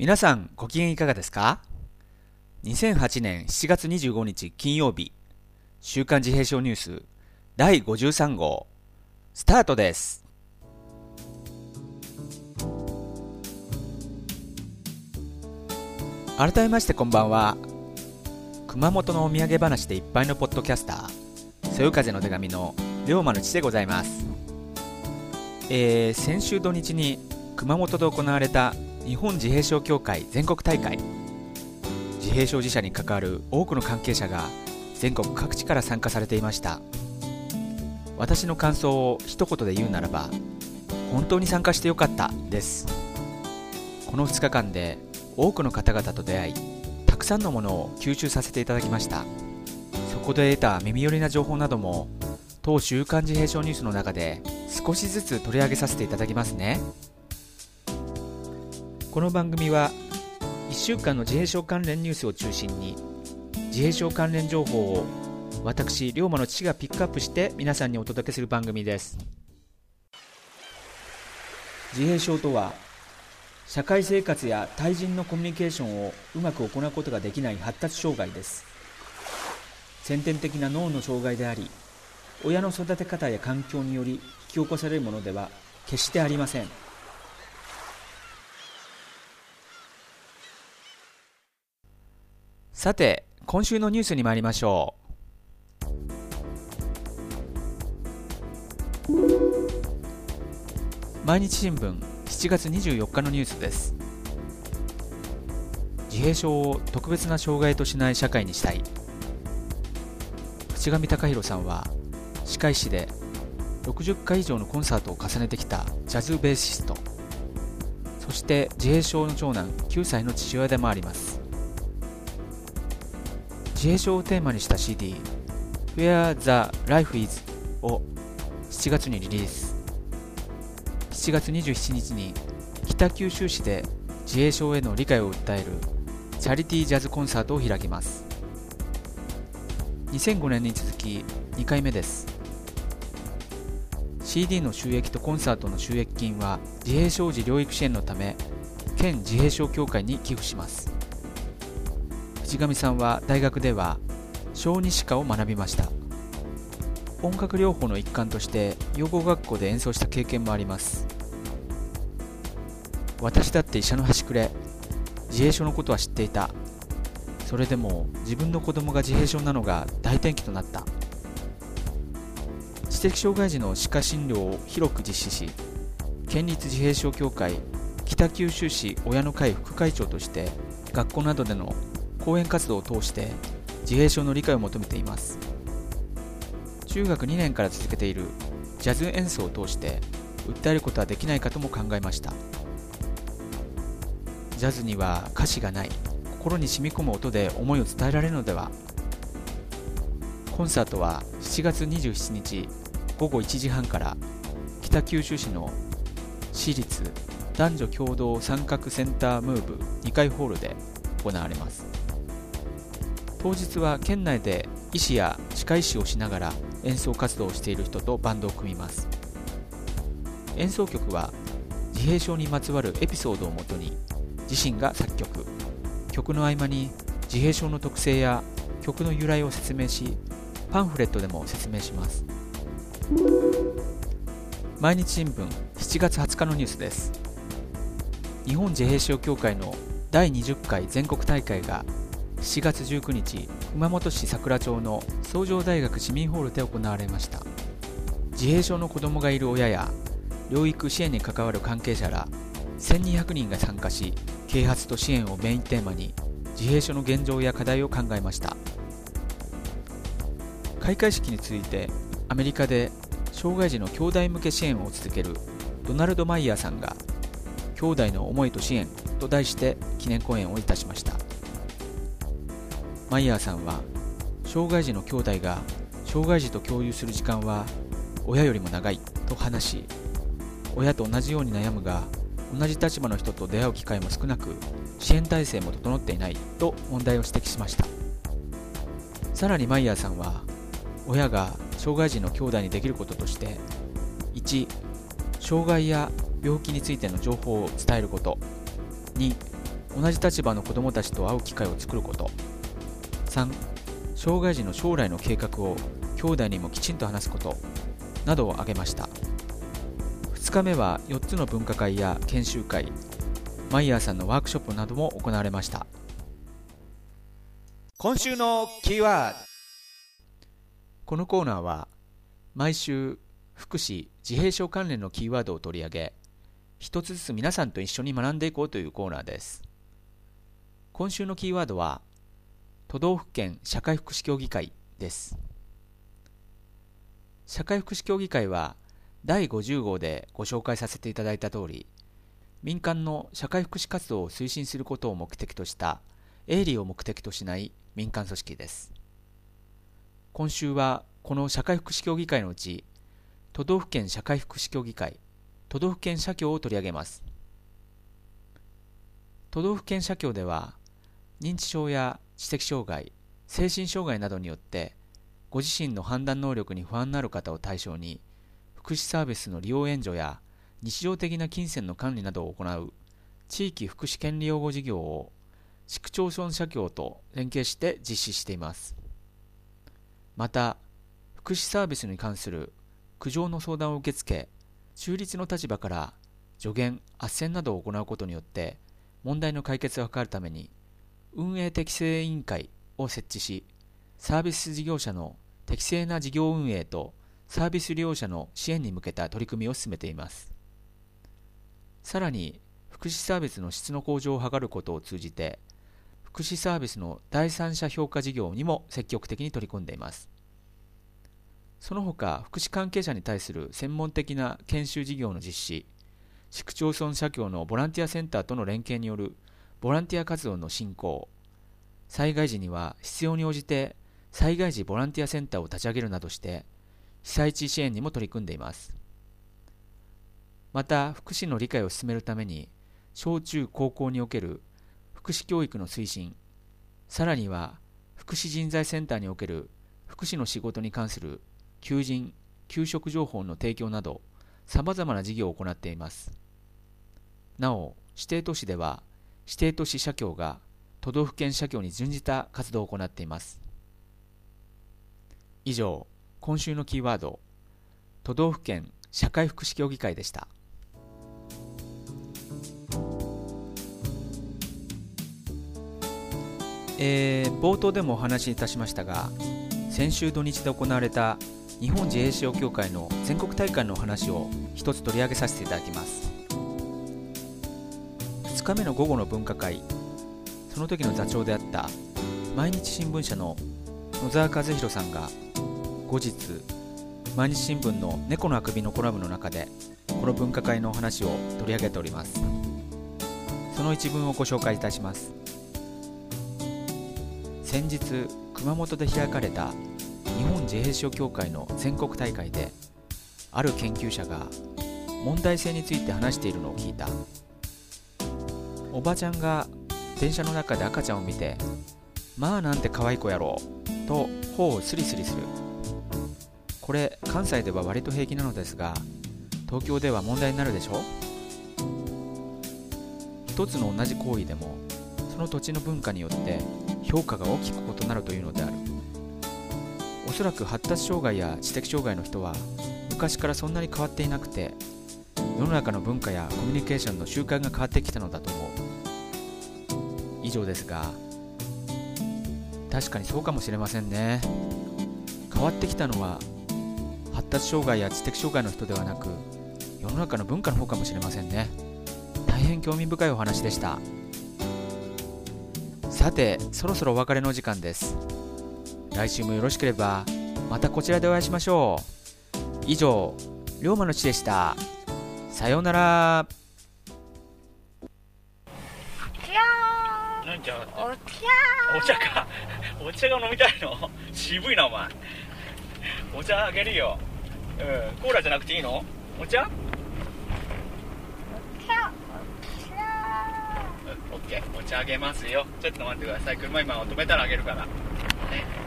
皆さんご機嫌いかがですか？ 2008 年7月25日金曜日、週刊自閉症ニュース第53号スタートです。改めましてこんばんは。熊本のお土産話でいっぱいのポッドキャスター、そよ風の手紙の龍馬の父でございます。先週土日に熊本で行われた日本自閉症協会全国大会、自閉症児者に関わる多くの関係者が全国各地から参加されていました。私の感想を一言で言うならば、本当に参加してよかったです。この2日間で多くの方々と出会い、たくさんのものを吸収させていただきました。そこで得た耳寄りな情報なども当週刊自閉症ニュースの中で少しずつ取り上げさせていただきますね。この番組は1週間の自閉症関連ニュースを中心に、自閉症関連情報を私龍馬の父がピックアップして皆さんにお届けする番組です。自閉症とは、社会生活や対人のコミュニケーションをうまく行うことができない発達障害です。先天的な脳の障害であり、親の育て方や環境により引き起こされるものでは決してありません。さて、今週のニュースに参りましょう。毎日新聞7月24日のニュースです。自閉症を特別な障害としない社会にしたい。淵上隆弘さんは歯科医師で60回以上のコンサートを重ねてきたジャズベーシスト、そして自閉症の長男9歳の父親でもあります。自閉症をテーマにした CD Where the Life Is を7月にリリース。7月27日に北九州市で自閉症への理解を訴えるチャリティージャズコンサートを開きます。2005年に続き2回目です。 CD の収益とコンサートの収益金は自閉症児療育支援のため県自閉症協会に寄付します。淵上さんは大学では小児歯科を学びました。音楽療法の一環として養護学校で演奏した経験もあります。私だって医者の端くれ、自閉症のことは知っていた。それでも自分の子供が自閉症なのが大転機となった。知的障害児の歯科診療を広く実施し、県立自閉症協会北九州市親の会副会長として学校などでの講演活動を通して自閉症の理解を求めています。中学2年から続けているジャズ演奏を通して訴えることはできないかとも考えました。ジャズには歌詞がない、心に染み込む音で思いを伝えられるのでは。コンサートは7月27日午後1時半から北九州市の市立男女共同参画センタームーブ2階ホールで行われます。当日は県内で医師や歯科医師をしながら演奏活動をしている人とバンドを組みます。演奏曲は自閉症にまつわるエピソードをもとに自身が作曲、曲の合間に自閉症の特性や曲の由来を説明し、パンフレットでも説明します。毎日新聞7月20日のニュースです。日本自閉症協会の第20回全国大会が7月19日、熊本市桜町の崇城大学市民ホールで行われました。自閉症の子どもがいる親や療育支援に関わる関係者ら1200人が参加し、啓発と支援をメインテーマに自閉症の現状や課題を考えました。開会式についてアメリカで障害児の兄弟向け支援を続けるドナルド・マイヤーさんが兄弟の思いと支援と題して記念講演をいたしました。マイヤーさんは、障害児の兄弟が障害児と共有する時間は親よりも長いと話し、親と同じように悩むが同じ立場の人と出会う機会も少なく、支援体制も整っていないと問題を指摘しました。さらにマイヤーさんは、親が障害児の兄弟にできることとして、1、障害や病気についての情報を伝えること、2、 同じ立場の子どもたちと会う機会を作ること。3、障害児の将来の計画を兄弟にもきちんと話すことなどを挙げました。2日目は4つの分科会や研修会、マイヤーさんのワークショップなども行われました。今週のキーワード。このコーナーは毎週福祉・自閉症関連のキーワードを取り上げ、一つずつ皆さんと一緒に学んでいこうというコーナーです。今週のキーワードは都道府県社会福祉協議会です。社会福祉協議会は第50号でご紹介させていただいた通り、民間の社会福祉活動を推進することを目的とした営利を目的としない民間組織です。今週はこの社会福祉協議会のうち、都道府県社会福祉協議会、都道府県社協を取り上げます。都道府県社協では、認知症や知的障害、精神障害などによってご自身の判断能力に不安のある方を対象に福祉サービスの利用援助や日常的な金銭の管理などを行う地域福祉権利擁護事業を市区町村社協と連携して実施しています。また福祉サービスに関する苦情の相談を受け付け、中立の立場から助言・斡旋などを行うことによって問題の解決を図るために運営適正委員会を設置し、サービス事業者の適正な事業運営とサービス利用者の支援に向けた取り組みを進めています。さらに、福祉サービスの質の向上を図ることを通じて、福祉サービスの第三者評価事業にも積極的に取り組んでいます。その他、福祉関係者に対する専門的な研修事業の実施、市区町村社協のボランティアセンターとの連携によるボランティア活動の振興、災害時には必要に応じて災害時ボランティアセンターを立ち上げるなどして被災地支援にも取り組んでいます。また福祉の理解を進めるために小中高校における福祉教育の推進、さらには福祉人材センターにおける福祉の仕事に関する求人・求職情報の提供などさまざまな事業を行っています。なお指定都市では指定都市社協が都道府県社協に準じた活動を行っています。以上、今週のキーワード、都道府県社会福祉協議会でした。冒頭でもお話しいたしましたが、先週土日で行われた日本自閉症協会の全国大会のお話を一つ取り上げさせていただきます。2日目の午後の分科会、その時の座長であった毎日新聞社の野沢和弘さんが後日毎日新聞の猫のあくびのコラムの中でこの分科会のお話を取り上げております。その一文をご紹介いたします。先日熊本で開かれた日本自閉症協会の全国大会で、ある研究者が問題性について話しているのを聞いた。おばちゃんが電車の中で赤ちゃんを見て、まあなんて可愛い子やろうと頬をスリスリする。これ関西では割と平気なのですが、東京では問題になるでしょ。一つの同じ行為でもその土地の文化によって評価が大きく異なるというのである。おそらく発達障害や知的障害の人は昔からそんなに変わっていなくて、世の中の文化やコミュニケーションの習慣が変わってきたのだと思う。以上ですが、確かにそうかもしれませんね。変わってきたのは発達障害や知的障害の人ではなく、世の中の文化の方かもしれませんね。大変興味深いお話でした。さて、そろそろお別れの時間です。来週もよろしければまたこちらでお会いしましょう。以上、龍馬の知でした。さようなら。 なんじゃお茶か。お茶が飲みたいの？渋いなお前。お茶あげるよ。コーラじゃなくていいの？お茶？オッケー、お茶あげますよ。ちょっと待ってください。車今止めたらあげるからね。